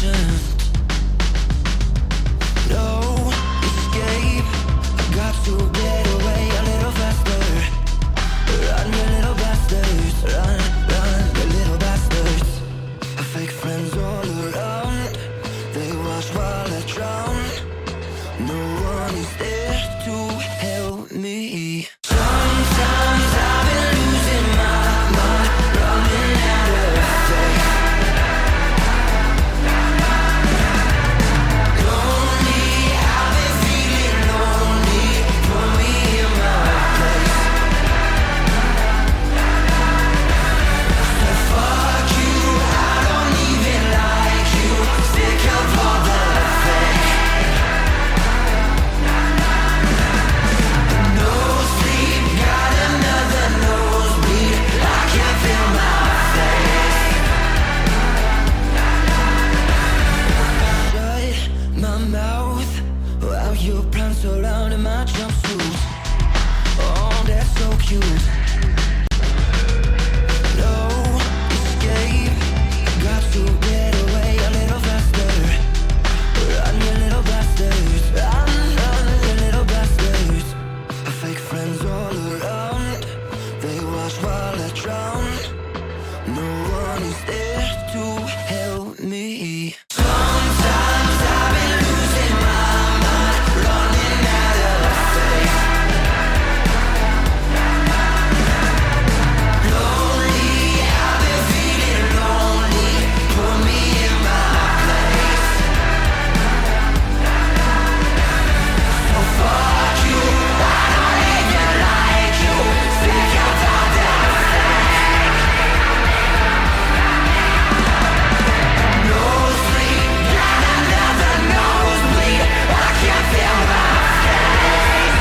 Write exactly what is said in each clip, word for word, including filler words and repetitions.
patient. No escape, I got to get away a little faster. Run, you little bastards, run, run, you little bastards. I fake friends all around, they watch while I drown. No one is there to help me. Sometimes I've been losing my mind, running out of faith. Lonely, I've been feeling lonely. Put me in my place. So fuck you, I don't even like you. Sick of all the fake. No sleep, got another nosebleed. I can't feel my face. Shut my mouth while your plants surrounding my jumpsuit. Oh, that's so cute. No escape, got to get away a little faster. Run, you little bastards, run, run, you little bastards. I fake friends all around, they watch while I drown. No one is there to help me. Sometimes I've been losing my mind, running out of faith. Lonely, I've been feeling lonely. Put me in my place. So fuck you, I don't even like you. Sick of all that fake. No sleep, got another nosebleed. I can't feel my face.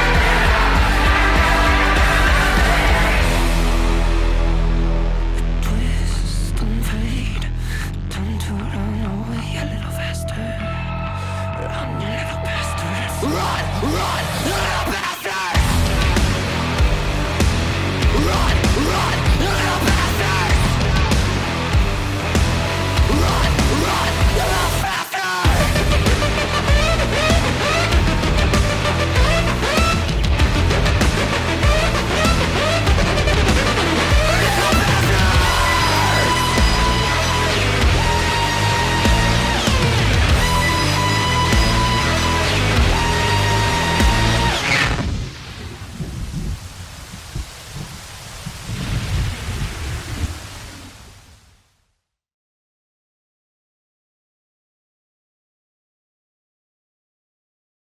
Twist and fade, time to run away a little faster. Run, you little bastards. Run, run, run!